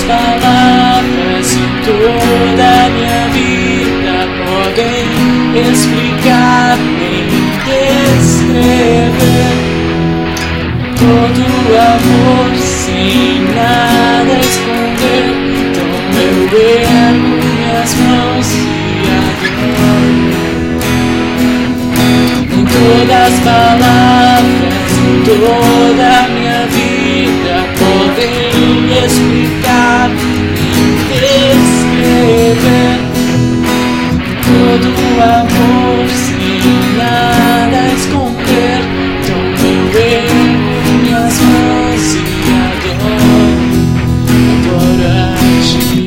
palavras em toda a minha vida podem explicar nem descrever todo o amor sem nada esconder. Então eu ergo minhas mãos e adoro. Em todas as palavras, em toda a minha vida podem explicar e descrever todo o amor sem nada esconder. Então eu ergo minhas mãos e adoro a ti.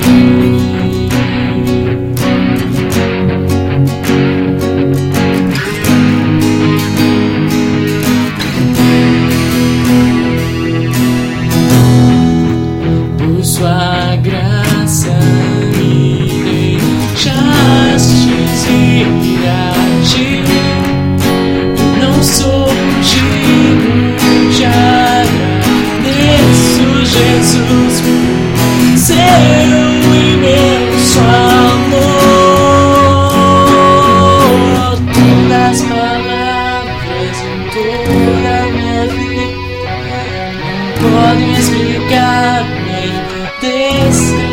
Por sua graça me deixastes ir a ti. Eu não sou digno de agradeço, Jesus, por seu imenso amor. Todas as palavras em toda a minha vida não podem explicar nem descrever